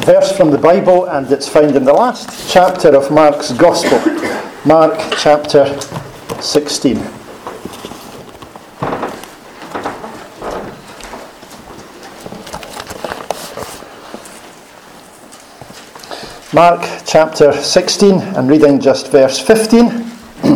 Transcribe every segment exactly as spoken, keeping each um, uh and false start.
verse from the Bible, and it's found in the last chapter of Mark's Gospel, Mark chapter sixteen. Mark chapter sixteen, and reading just verse fifteen.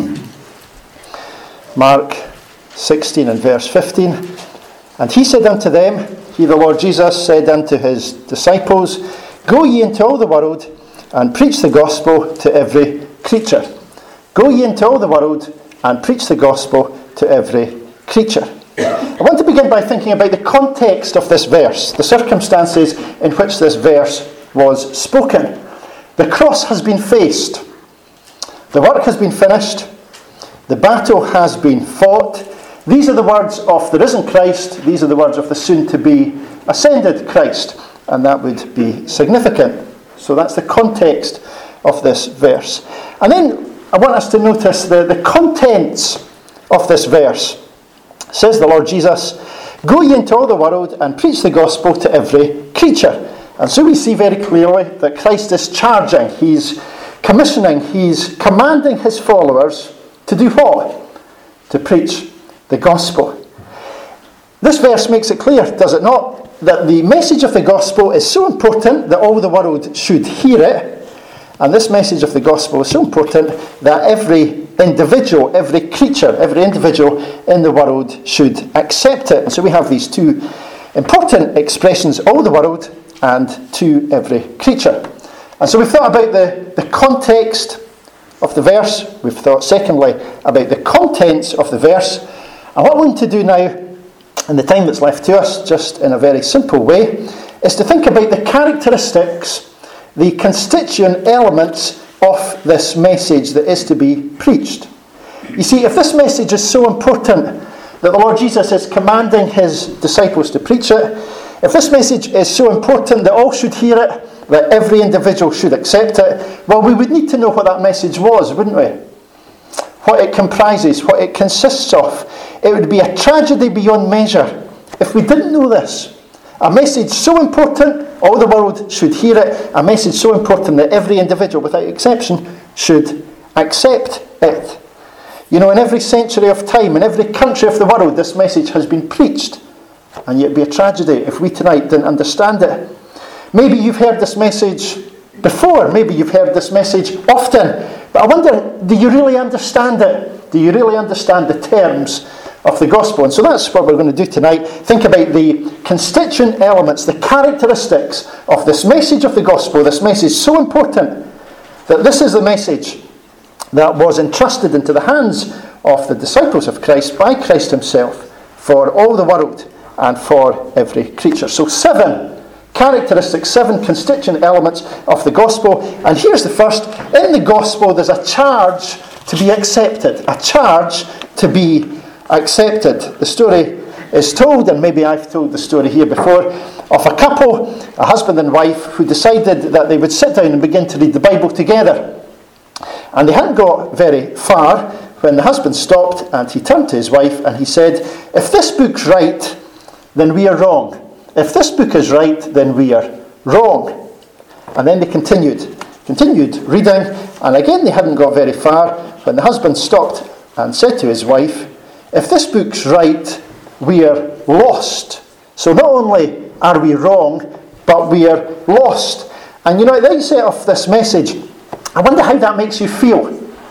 Mark sixteen and verse fifteen. And he said unto them, he, the Lord Jesus, said unto his disciples, Go ye into all the world, and preach the gospel to every creature. Go ye into all the world, and preach the gospel to every creature. I want to begin by thinking about the context of this verse, the circumstances in which this verse was spoken. The cross has been faced. The work has been finished. The battle has been fought. These are the words of the risen Christ. These are the words of the soon-to-be ascended Christ. And that would be significant. So that's the context of this verse. And then I want us to notice the, the contents of this verse. It says the Lord Jesus, Go ye into all the world and preach the gospel to every creature. And so we see very clearly that Christ is charging. He's commissioning. He's commanding his followers to do what? To preach the gospel. This verse makes it clear, does it not, that the message of the gospel is so important that all the world should hear it. And this message of the gospel is so important that every individual, every creature, every individual in the world should accept it. And so we have these two important expressions, all the world and to every creature. And so we've thought about the, the context of the verse. We've thought, secondly, about the contents of the verse. And what we're going to do now, in the time that's left to us, just in a very simple way, is to think about the characteristics, the constituent elements of this message that is to be preached. You see, if this message is so important that the Lord Jesus is commanding his disciples to preach it, if this message is so important that all should hear it, that every individual should accept it, well, we would need to know what that message was, wouldn't we? What it comprises, what it consists of. It would be a tragedy beyond measure if we didn't know this. A message so important, all the world should hear it. A message so important that every individual, without exception, should accept it. You know, in every century of time, in every country of the world, this message has been preached. And yet it would be a tragedy if we tonight didn't understand it. Maybe you've heard this message before. Maybe you've heard this message often. But I wonder, do you really understand it? Do you really understand the terms of the gospel? And so that's what we're going to do tonight. Think about the constituent elements, the characteristics of this message of the gospel, this message so important that this is the message that was entrusted into the hands of the disciples of Christ by Christ himself for all the world and for every creature. So seven characteristics, seven constituent elements of the gospel. And here's the first. In the gospel, there's a charge to be accepted. A charge to be accepted. The story is told, and maybe I've told the story here before, of a couple, a husband and wife, who decided that they would sit down and begin to read the Bible together. And they hadn't got very far when the husband stopped and he turned to his wife and he said, If this book's right, then we are wrong. If this book is right, then we are wrong. And then they continued, continued reading, and again they hadn't got very far when the husband stopped and said to his wife, If this book's right, we are lost. So not only are we wrong, but we are lost. And you know, at the outset of this message, I wonder how that makes you feel.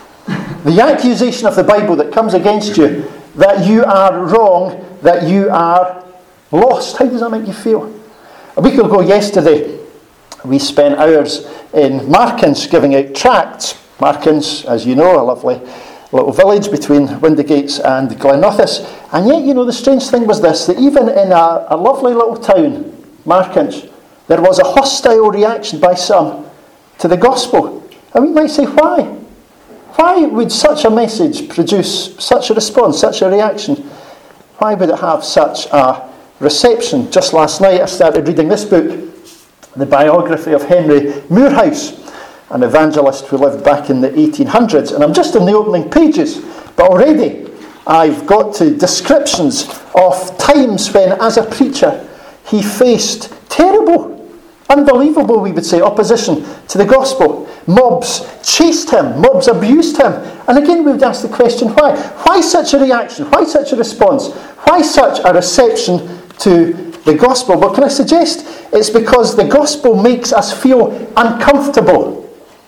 The accusation of the Bible that comes against you, that you are wrong, that you are lost. How does that make you feel? A week ago yesterday, we spent hours in Markins giving out tracts. Markins, as you know, a lovely little village between Windigates and Glenrothes. And yet, you know, the strange thing was this, that even in a, a lovely little town, Markins, there was a hostile reaction by some to the gospel. And we might say, why? Why would such a message produce such a response, such a reaction? Why would it have such a reception? Just last night I started reading this book, the biography of Henry Moorhouse, an evangelist who lived back in the eighteen hundreds, and I'm just in the opening pages, but already I've got to descriptions of times when, as a preacher, he faced terrible, Unbelievable, we would say, opposition to the gospel. Mobs chased him. Mobs abused him. And again, we would ask the question, why? Why such a reaction? Why such a response? Why such a reception to the gospel? Well, can I suggest it's because the gospel makes us feel uncomfortable.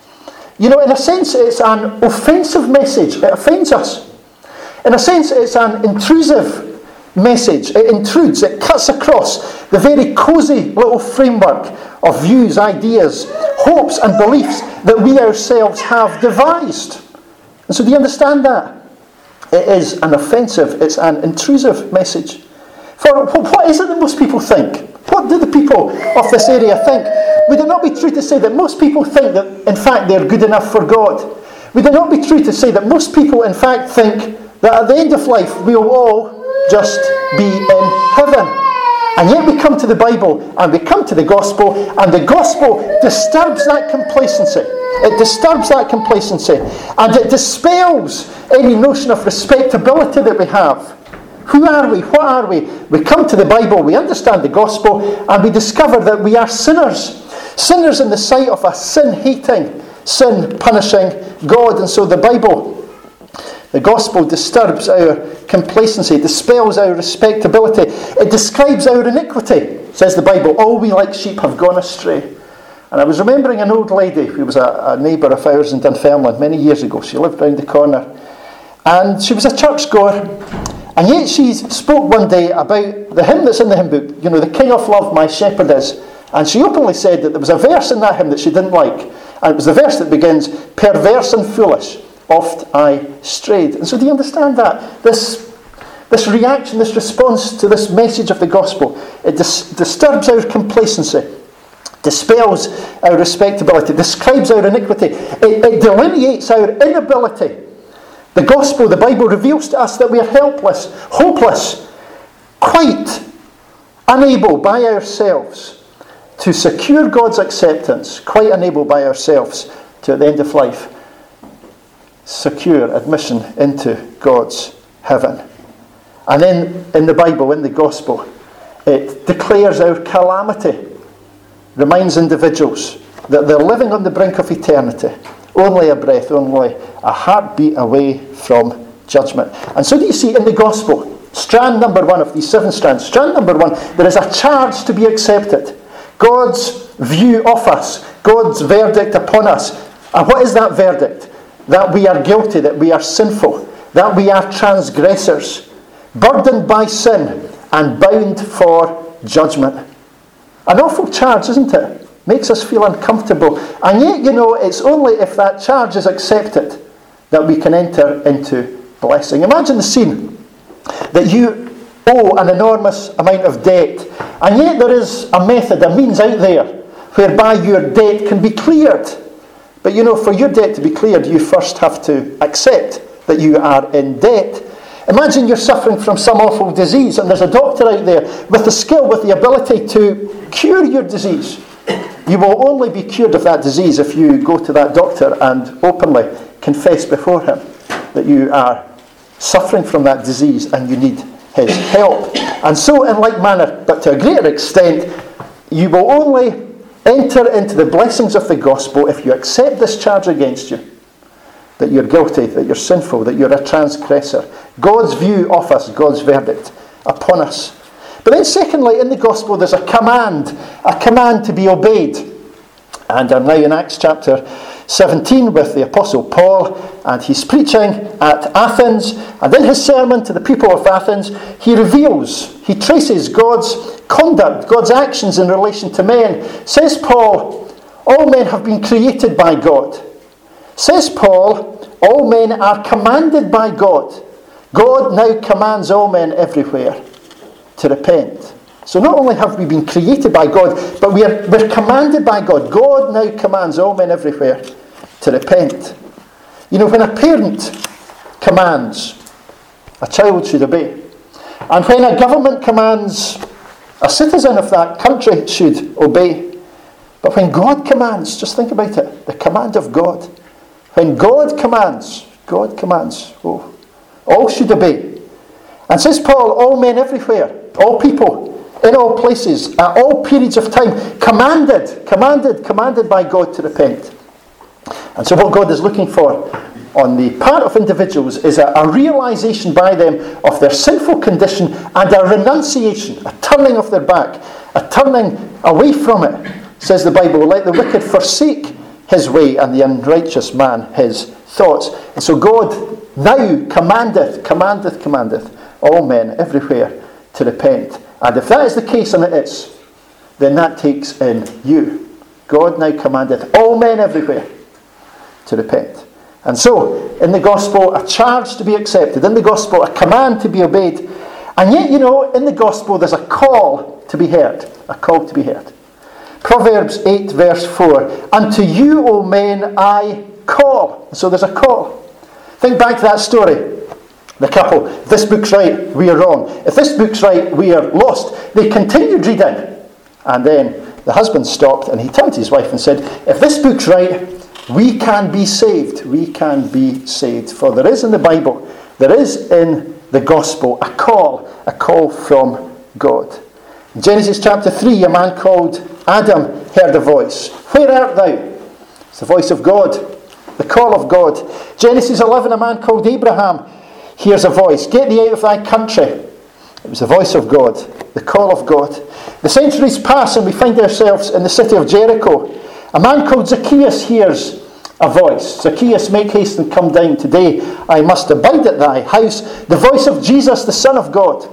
You know, in a sense, it's an offensive message. It offends us. In a sense, it's an intrusive message. It intrudes. It cuts across the very cosy little framework of views, ideas, hopes and beliefs that we ourselves have devised. And so do you understand that? It is an offensive, it's an intrusive message. For what is it that most people think? What do the people of this area think? Would it not be true to say that most people think that, in fact, they're good enough for God? Would it not be true to say that most people, in fact, think that at the end of life, we'll all just be in heaven? And yet we come to the Bible, and we come to the gospel, and the gospel disturbs that complacency. It disturbs that complacency. And it dispels any notion of respectability that we have. Who are we? What are we? We come to the Bible, we understand the gospel, and we discover that we are sinners. Sinners in the sight of a sin-hating, sin-punishing God. And so the Bible, the gospel, disturbs our complacency, dispels our respectability. It describes our iniquity. Says the Bible, all we like sheep have gone astray. And I was remembering an old lady who was a, a neighbour of ours in Dunfermline many years ago. She lived round the corner. And she was a churchgoer. And yet she spoke one day about the hymn that's in the hymn book, you know, the King of Love, my shepherd is. And she openly said that there was a verse in that hymn that she didn't like. And it was the verse that begins, perverse and foolish, oft I strayed. And so do you understand that? This, this reaction, this response to this message of the gospel, it dis- disturbs our complacency, dispels our respectability, describes our iniquity, it, it delineates our inability. The gospel, the Bible reveals to us that we are helpless, hopeless, quite unable by ourselves to secure God's acceptance, quite unable by ourselves to, at the end of life, secure admission into God's heaven. And then in the Bible, in the gospel, it declares our calamity, reminds individuals that they're living on the brink of eternity, only a breath, only a heartbeat away from judgment. And so do you see in the gospel, strand number one of these seven strands, strand number one, there is a charge to be accepted. God's view of us, God's verdict upon us. And what is that verdict? That we are guilty, that we are sinful, that we are transgressors, burdened by sin and bound for judgment. An awful charge, isn't it? Makes us feel uncomfortable. And yet, you know, it's only if that charge is accepted that we can enter into blessing. Imagine the scene that you owe an enormous amount of debt, and yet there is a method, a means out there whereby your debt can be cleared. But you know, for your debt to be cleared, you first have to accept that you are in debt. Imagine you're suffering from some awful disease, and there's a doctor out there with the skill, with the ability to cure your disease. You will only be cured of that disease if you go to that doctor and openly confess before him that you are suffering from that disease and you need his help. And so, in like manner, but to a greater extent, you will only enter into the blessings of the gospel if you accept this charge against you, that you're guilty, that you're sinful, that you're a transgressor. God's view of us, God's verdict upon us. But then secondly, in the gospel there's a command, a command to be obeyed. And I'm now in Acts chapter seventeen with the Apostle Paul, and he's preaching at Athens, and in his sermon to the people of Athens, he reveals, he traces God's conduct, God's actions in relation to men. Says Paul, all men have been created by God. Says Paul, all men are commanded by God. God now commands all men everywhere to repent. So not only have we been created by God, but we are, we're commanded by God. God now commands all men everywhere to repent. You know, when a parent commands, a child should obey. And when a government commands, a citizen of that country should obey. But when God commands, just think about it, the command of God. When God commands, God commands, oh, all should obey. And says Paul, all men everywhere, all people in all places, at all periods of time, commanded, commanded, commanded by God to repent. And so what God is looking for on the part of individuals is a, a realization by them of their sinful condition and a renunciation, a turning of their back, a turning away from it. Says the Bible, let the wicked forsake his way and the unrighteous man his thoughts. And so God now commandeth, commandeth, commandeth all men everywhere to repent. And if that is the case, and it is, then that takes in you. God now commandeth all men everywhere to repent. And so, in the gospel, a charge to be accepted. In the gospel, a command to be obeyed. And yet, you know, in the gospel, there's a call to be heard. A call to be heard. Proverbs eight, verse four. Unto you, O men, I call. So there's a call. Think back to that story. The couple, if this book's right, we are wrong. If this book's right, we are lost. They continued reading. And then the husband stopped and he turned to his wife and said, if this book's right, we can be saved. We can be saved. For there is in the Bible, there is in the gospel a call, a call from God. In Genesis chapter three, a man called Adam heard a voice. Where art thou? It's the voice of God, the call of God. Genesis eleven, a man called Abraham hears a voice. Get thee out of thy country. It was the voice of God, the call of God. The centuries pass and we find ourselves in the city of Jericho. A man called Zacchaeus hears a voice. Zacchaeus, make haste and come down. Today I must abide at thy house. The voice of Jesus, the Son of God.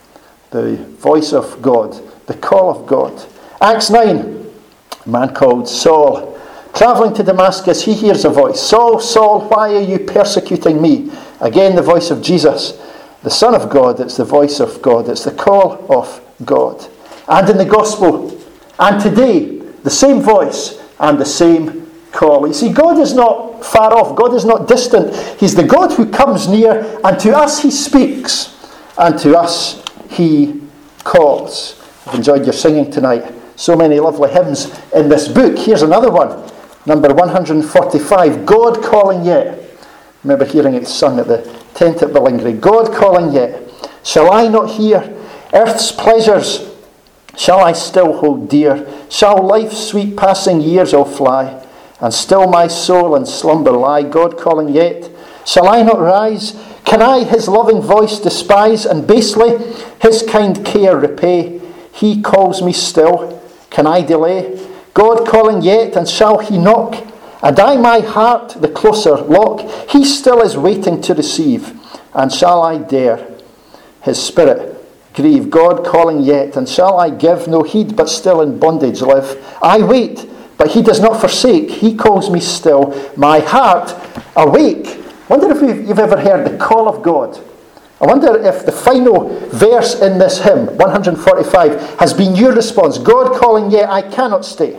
The voice of God, the call of God. Acts nine, a man called Saul. Travelling to Damascus, he hears a voice. Saul, Saul, why are you persecuting me? Again, the voice of Jesus, the Son of God. It's the voice of God. It's the call of God. And in the gospel, and today, the same voice and the same call. You see, God is not far off. God is not distant. He's the God who comes near, and to us he speaks, and to us he calls. I've enjoyed your singing tonight. So many lovely hymns in this book. Here's another one. Number one forty-five, God Calling Yet. I remember hearing it sung at the tent at Ballingry. God calling yet. Shall I not hear earth's pleasures? Shall I still hold dear? Shall life's sweet passing years all fly, and still my soul in slumber lie? God calling yet. Shall I not rise? Can I his loving voice despise, and basely his kind care repay? He calls me still. Can I delay? God calling yet, and shall he knock? And I my heart the closer lock? He still is waiting to receive. And shall I dare his spirit grieve? God calling yet, and shall I give no heed, but still in bondage live? I wait, but he does not forsake. He calls me still. My heart awake. Wonder if you've ever heard the call of God. I wonder if the final verse in this hymn, one forty-five, has been your response. God calling yet, I cannot stay.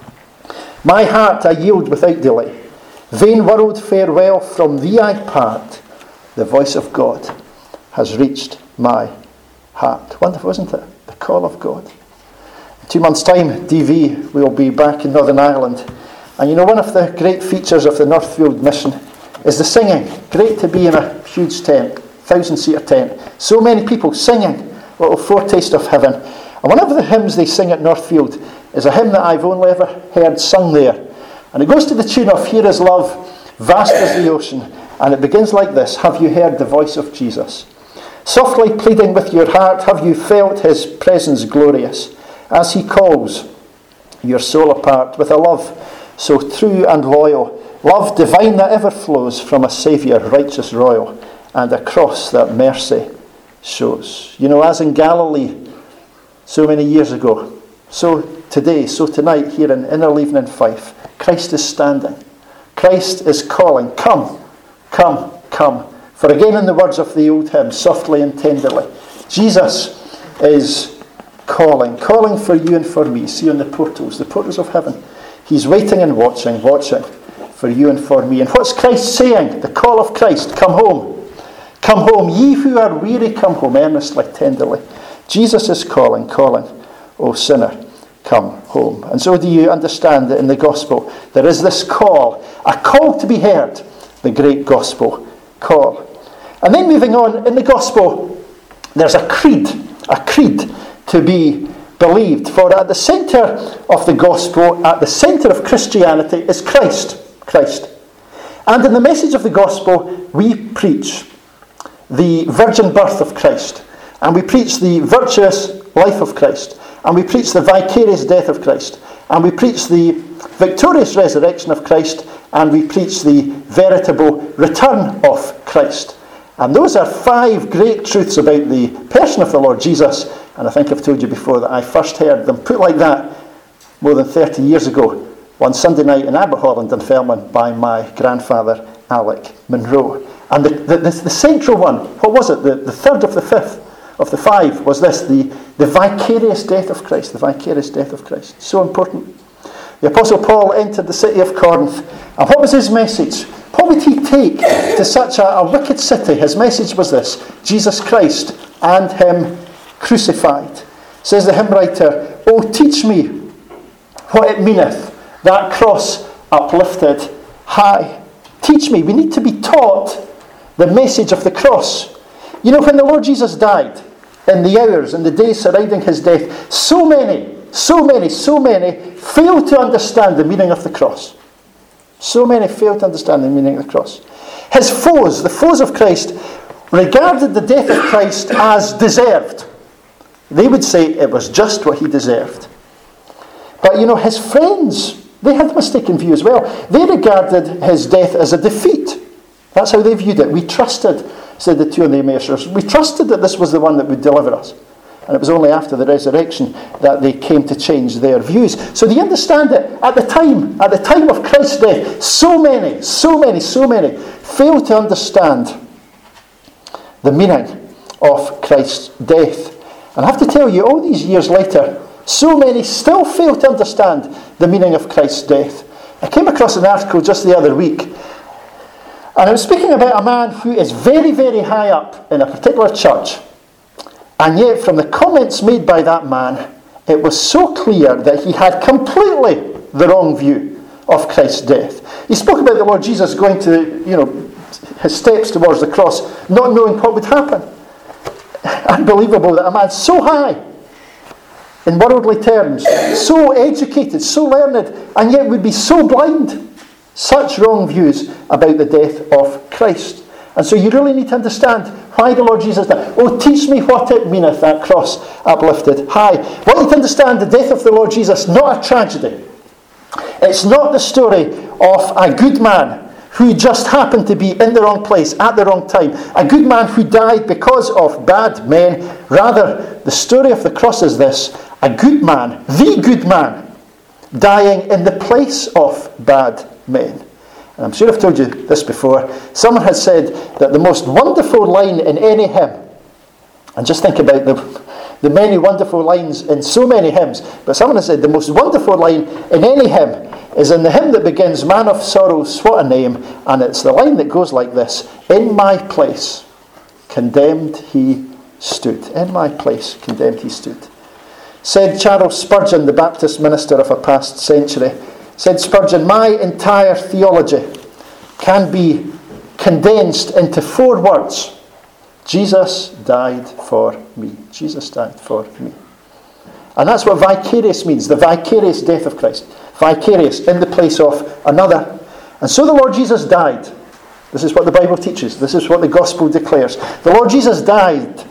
My heart I yield without delay. Vain world, farewell, from thee I part. The voice of God has reached my heart. Wonderful, isn't it? The call of God. In two months' time, D V will be back in Northern Ireland. And you know, one of the great features of the Northfield mission is the singing. Great to be in a huge tent, thousand-seater tent. So many people singing, a little foretaste of heaven. And one of the hymns they sing at Northfield is a hymn that I've only ever heard sung there. And it goes to the tune of Here is Love, Vast as the Ocean. And it begins like this. Have you heard the voice of Jesus? Softly pleading with your heart, have you felt his presence glorious? As he calls your soul apart with a love so true and loyal. Love divine that ever flows from a Saviour righteous royal. And a cross that mercy shows. You know, as in Galilee so many years ago, so today, so tonight, here in Innerleaven and Fife, Christ is standing. Christ is calling, come, come, come. For again in the words of the old hymn, softly and tenderly, Jesus is calling, calling for you and for me. See on the portals, the portals of heaven. He's waiting and watching, watching for you and for me. And what's Christ saying? The call of Christ, come home. Come home, ye who are weary, come home, earnestly, tenderly. Jesus is calling, calling, O sinner, come home. And so do you understand that in the gospel there is this call, a call to be heard, the great gospel call. And then moving on, in the gospel there's a creed, a creed. to be believed. For at the centre of the gospel, at the centre of Christianity, is Christ. Christ. And in the message of the gospel, we preach the virgin birth of Christ. And we preach the virtuous life of Christ. And we preach the vicarious death of Christ. And we preach the victorious resurrection of Christ. And we preach the veritable return of Christ. And those are five great truths about the person of the Lord Jesus. And I think I've told you before that I first heard them put like that more than thirty years ago, one Sunday night in Aberholland in Fairmont by my grandfather, Alec Monroe. And the, the, the, the central one, what was it? The, the third of the fifth of the five was this, the, the vicarious death of Christ. The vicarious death of Christ. So important. The Apostle Paul entered the city of Corinth. And what was his message? What would he take to such a, a wicked city? His message was this: Jesus Christ and him crucified. Says the hymn writer, "Oh, teach me what it meaneth, that cross uplifted high." Teach me. We need to be taught the message of the cross. You know, when the Lord Jesus died, in the hours and the days surrounding his death, so many, so many, so many failed to understand the meaning of the cross. So many failed to understand the meaning of the cross. His foes, the foes of Christ, regarded the death of Christ as deserved. They would say it was just what he deserved. But you know, his friends, they had a mistaken view as well. They regarded his death as a defeat. That's how they viewed it. We trusted, said the two on the Emmaus, we trusted that this was the one that would deliver us. And it was only after the resurrection that they came to change their views. So do you understand it? At the time, at the time of Christ's death, so many, so many, so many failed to understand the meaning of Christ's death. And I have to tell you, all these years later, so many still fail to understand the meaning of Christ's death. I came across an article just the other week, and I was speaking about a man who is very, very high up in a particular church. And yet, from the comments made by that man, it was so clear that he had completely the wrong view of Christ's death. He spoke about the Lord Jesus going to, you know, his steps towards the cross, not knowing what would happen. Unbelievable that a man so high, in worldly terms, so educated, so learned, and yet would be so blind. Such wrong views about the death of Christ. And so you really need to understand why the Lord Jesus died. Oh, teach me what it meaneth, that cross uplifted high. I want you to understand the death of the Lord Jesus, not a tragedy. It's not the story of a good man who just happened to be in the wrong place at the wrong time. A good man who died because of bad men. Rather, the story of the cross is this: a good man, the good man, dying in the place of bad men. And I'm sure I've told you this before. Someone has said that the most wonderful line in any hymn, and just think about the, the many wonderful lines in so many hymns, but someone has said the most wonderful line in any hymn is in the hymn that begins, "Man of Sorrows, what a name," and it's the line that goes like this: "In my place, condemned he stood." In my place, condemned he stood. Said Charles Spurgeon, the Baptist minister of a past century, said Spurgeon, "My entire theology can be condensed into four words. Jesus died for me. Jesus died for me." And that's what vicarious means, the vicarious death of Christ. Vicarious, in the place of another. And so the Lord Jesus died. This is what the Bible teaches. This is what the gospel declares. The Lord Jesus died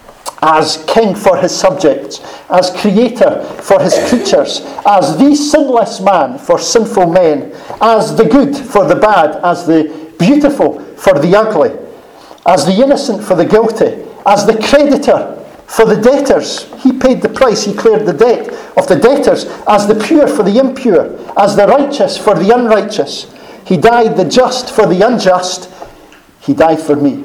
as king for his subjects, as creator for his creatures, as the sinless man for sinful men, as the good for the bad, as the beautiful for the ugly, as the innocent for the guilty, as the creditor for the debtors. He paid the price, he cleared the debt of the debtors, as the pure for the impure, as the righteous for the unrighteous. He died the just for the unjust. He died for me.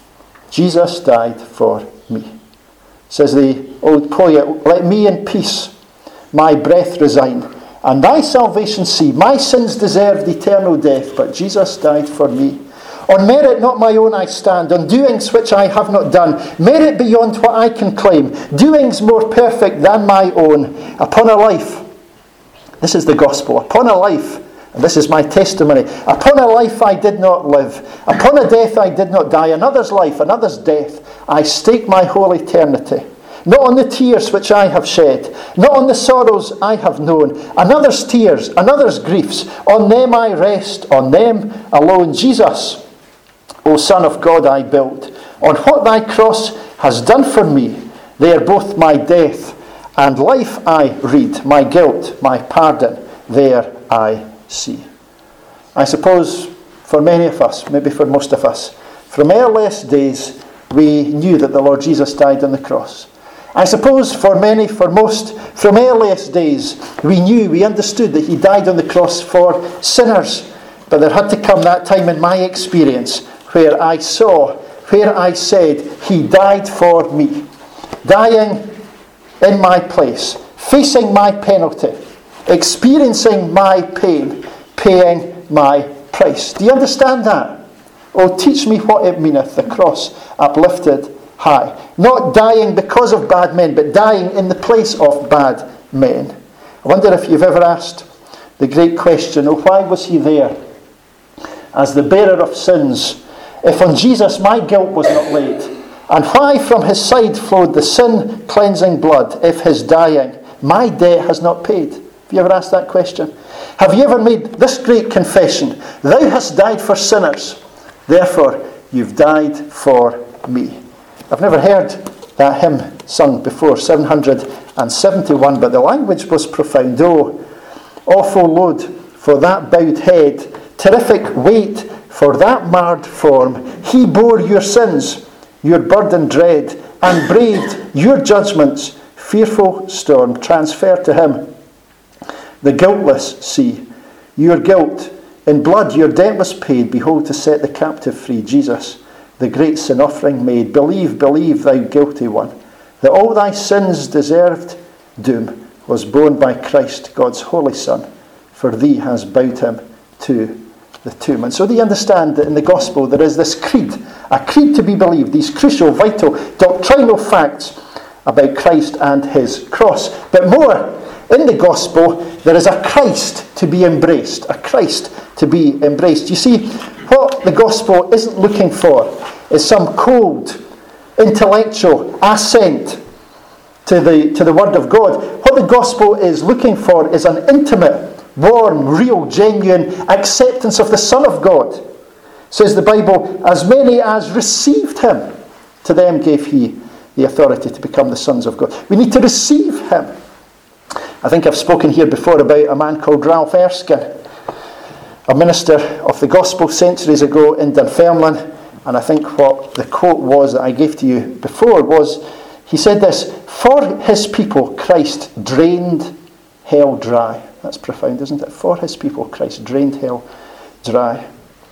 Jesus died for me. Says the old poet, "Let me in peace my breath resign, and thy salvation see. My sins deserved eternal death, but Jesus died for me. On merit not my own I stand, on doings which I have not done, merit beyond what I can claim, doings more perfect than my own, upon a life," this is the gospel, "upon a life, and this is my testimony, upon a life I did not live, upon a death I did not die, another's life, another's death, I stake my whole eternity. not on the tears which I have shed, not on the sorrows I have known, another's tears, another's griefs, on them I rest, on them alone. Jesus, O Son of God, I build on what thy cross has done for me. There both my death and life I read, my guilt, my pardon, there I see. I suppose for many of us, maybe for most of us, from earliest days we knew that the Lord Jesus died on the cross. I suppose for many, for most, from earliest days we knew, we understood that he died on the cross for sinners. But there had to come that time in my experience where I saw, where I said, he died for me. Dying in my place, facing my penalty, experiencing my pain, paying my price. Do you understand that? Oh, teach me what it meaneth, the cross uplifted high. Not dying because of bad men, but dying in the place of bad men. I wonder if you've ever asked the great question, oh, why was he there as the bearer of sins, if on Jesus my guilt was not laid? And why from his side flowed the sin-cleansing blood, if his dying my debt has not paid? Have you ever asked that question? Have you ever made this great confession? Thou hast died for sinners, therefore you've died for me. I've never heard that hymn sung before, seven hundred seventy-one, but the language was profound. Oh, awful load for that bowed head, terrific weight for that marred form. He bore your sins, your burden dread, and braved your judgment's fearful storm. Transferred to him the guiltless see. Your guilt in blood your debt was paid. Behold, to set the captive free, Jesus, the great sin offering made. Believe, believe, thou guilty one, that all thy sins deserved doom was borne by Christ, God's holy Son, for thee has bowed him to the tomb. And so do you understand that in the gospel there is this creed, a creed to be believed, these crucial, vital, doctrinal facts about Christ and his cross. But more, in the gospel there is a Christ to be embraced, a Christ to be embraced. You see, what the gospel isn't looking for is some cold, intellectual assent to the, to the word of God. What the gospel is looking for is an intimate, warm, real, genuine acceptance of the Son of God. Says the Bible, as many as received him, to them gave he the authority to become the sons of God. We need to receive him. I think I've spoken here before about a man called Ralph Erskine, a minister of the gospel centuries ago in Dunfermline. And I think what the quote was that I gave to you before was, he said this, for his people Christ drained hell dry. That's profound, isn't it? For his people Christ drained hell dry.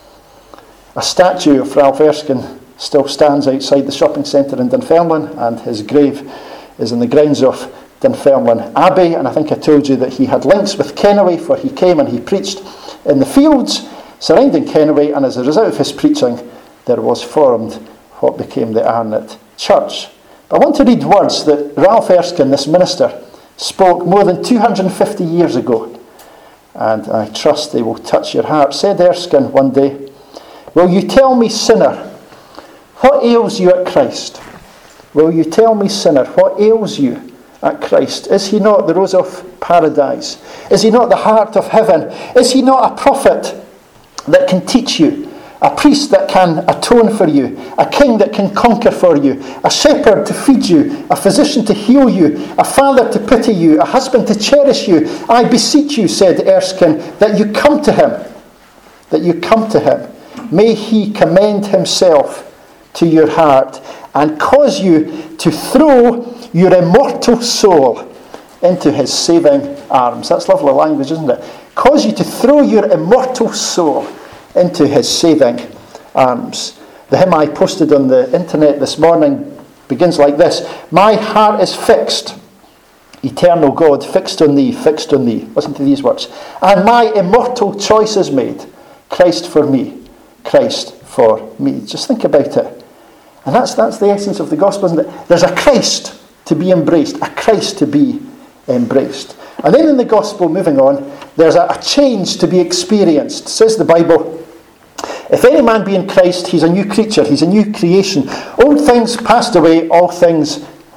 A statue of Ralph Erskine still stands outside the shopping centre in Dunfermline, and his grave is in the grounds of Dunfermline Abbey. And I think I told you that he had links with Kennoway, for he came and he preached in the fields surrounding Kennoway, and as a result of his preaching there was formed what became the Arnott Church. I want to read words that Ralph Erskine, this minister, spoke more than two hundred fifty years ago, and I trust they will touch your heart. Said Erskine one day, will you tell me, sinner, what ails you at Christ? Will you tell me, sinner, what ails you at Christ? Is he not the rose of paradise? Is he not the heart of heaven? Is he not a prophet that can teach you? A priest that can atone for you, a king that can conquer for you, a shepherd to feed you, a physician to heal you, a father to pity you, a husband to cherish you. I beseech you, said Erskine, that you come to him, that you come to him. May he commend himself to your heart and cause you to throw your immortal soul into his saving arms. That's lovely language, isn't it? Cause you to throw your immortal soul into his saving arms. The hymn I posted on the internet this morning begins like this. My heart is fixed, eternal God, fixed on thee, fixed on thee. Listen to these words. And my immortal choice is made. Christ for me, Christ for me. Just think about it. And that's, that's the essence of the gospel, isn't it? There's a Christ to be embraced, a Christ to be embraced. And then in the gospel, moving on, there's a, a change to be experienced. Says the Bible, if any man be in Christ, he's a new creature, he's a new creation. Old things passed away, all things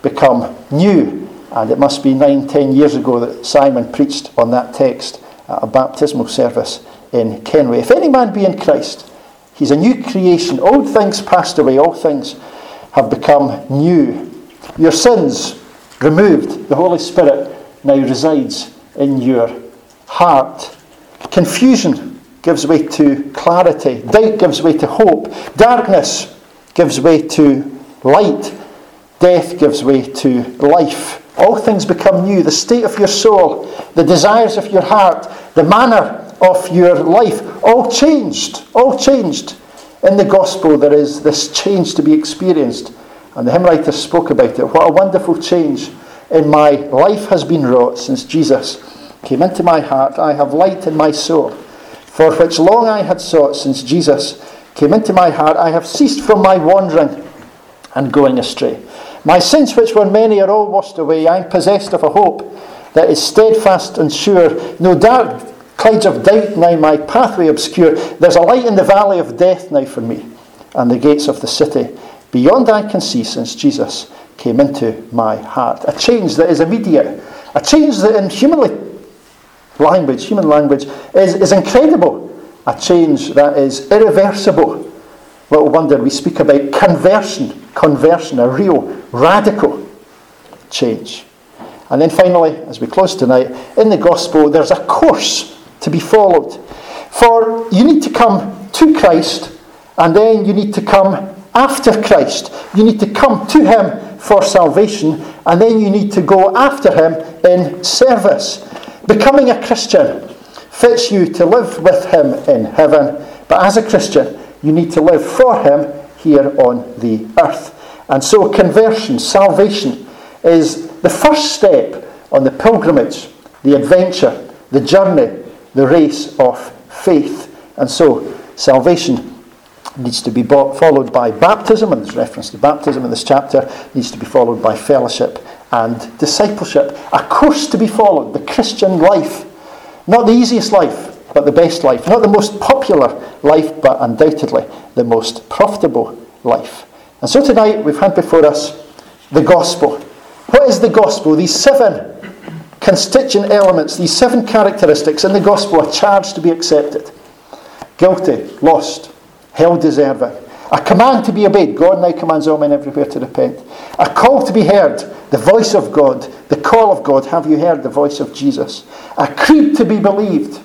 become new. And it must be nine, ten years ago that Simon preached on that text at a baptismal service in Kenway. If any man be in Christ, he's a new creation. Old things passed away, all things have become new. Your sins removed. The Holy Spirit now resides in your heart. Confusion gives way to clarity. Doubt gives way to hope. Darkness gives way to light. Death gives way to life. All things become new. The state of your soul, the desires of your heart, the manner of your life, all changed. All changed. In the gospel there is this change to be experienced. And the hymn writer spoke about it. What a wonderful change in my life has been wrought since Jesus came into my heart. I have light in my soul, for which long I had sought. Since Jesus came into my heart, I have ceased from my wandering and going astray. My sins, which were many, are all washed away. I am possessed of a hope that is steadfast and sure. No dark clouds of doubt now my pathway obscure. There's a light in the valley of death now for me, and the gates of the city beyond I can see, since Jesus came into my heart. A change that is immediate. A change that in human language, human language is, is incredible. A change that is irreversible. Little wonder we speak about conversion. Conversion, a real, radical change. And then finally, as we close tonight, in the gospel there's a course to be followed. For you need to come to Christ, and then you need to come after Christ. You need to come to him for salvation, and then you need to go after him in service. Becoming a Christian fits you to live with him in heaven, but as a Christian you need to live for him here on the earth. And so conversion, salvation, is the first step on the pilgrimage, the adventure, the journey, the race of faith. And so salvation needs to be followed by baptism, and there's reference to baptism in this chapter, needs to be followed by fellowship and discipleship. A course to be followed, the Christian life. Not the easiest life, but the best life. Not the most popular life, but undoubtedly the most profitable life. And so tonight we've had before us the gospel. What is the gospel? These seven constituent elements, these seven characteristics in the gospel are charged to be accepted. Guilty, lost, hell deserving. A command to be obeyed. God now commands all men everywhere to repent. A call to be heard. The voice of God. The call of God. Have you heard the voice of Jesus? A creed to be believed.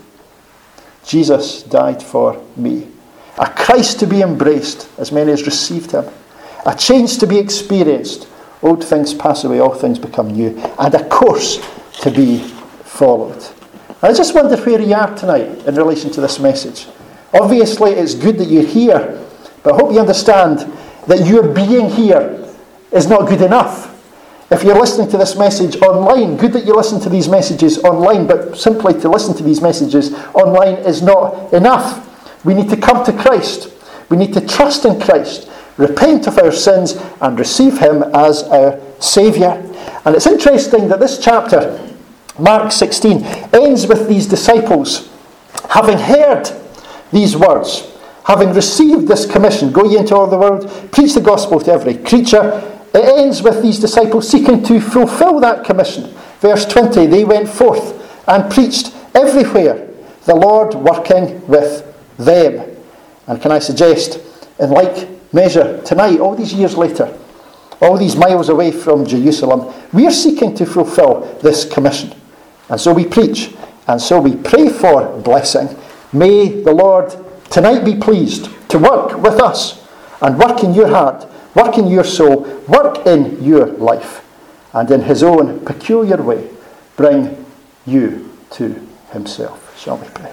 Jesus died for me. A Christ to be embraced, as many as received him. A change to be experienced. Old things pass away, all things become new. And a course to be followed. I just wonder where you are tonight in relation to this message. Obviously, it's good that you're here, but I hope you understand that your being here is not good enough. If you're listening to this message online, good that you listen to these messages online, but simply to listen to these messages online is not enough. We need to come to Christ. We need to trust in Christ, repent of our sins, and receive him as our Saviour. And it's interesting that this chapter, Mark sixteen, ends with these disciples having heard these words, having received this commission, go ye into all the world, preach the gospel to every creature. It ends with these disciples seeking to fulfill that commission. Verse twenty, they went forth and preached everywhere, the Lord working with them. And can I suggest, in like measure, tonight, all these years later, all these miles away from Jerusalem, we are seeking to fulfill this commission. And so we preach, and so we pray for blessing. May the Lord tonight be pleased to work with us and work in your heart, work in your soul, work in your life, and in his own peculiar way bring you to himself. Shall we pray?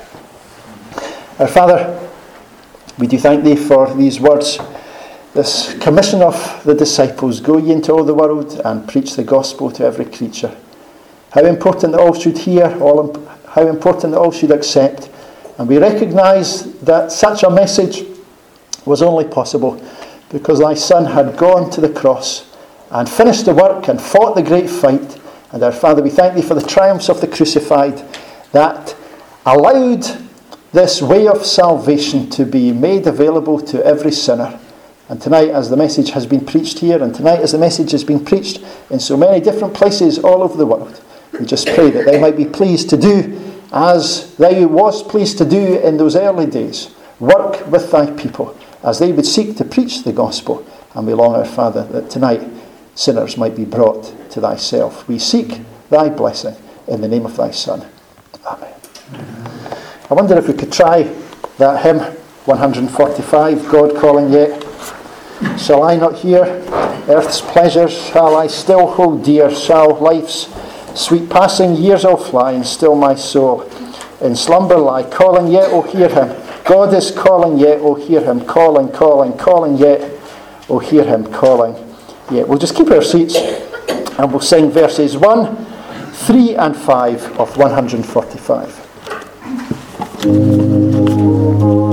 Our Father, we do thank thee for these words, this commission of the disciples, go ye into all the world and preach the gospel to every creature. How important that all should hear, all imp- how important that all should accept. And we recognise that such a message was only possible because thy Son had gone to the cross and finished the work and fought the great fight. And our Father, we thank thee for the triumphs of the crucified that allowed this way of salvation to be made available to every sinner. And tonight, as the message has been preached here, and tonight as the message has been preached in so many different places all over the world, we just pray that they might be pleased to do as thou was pleased to do in those early days. Work with thy people as they would seek to preach the gospel. And we long, our Father, that tonight sinners might be brought to thyself. We seek thy blessing in the name of thy Son. Amen. I wonder if we could try that hymn, one forty-five, God Calling Yet. Shall I not hear earth's pleasures? Shall I still hold dear? Shall life's sweet passing years all fly, and still my soul in slumber lie? Calling yet, oh hear him. God is calling yet, oh hear him. Calling, calling, calling yet, oh hear him calling yet. We'll just keep our seats and we'll sing verses one, three and five of one forty-five.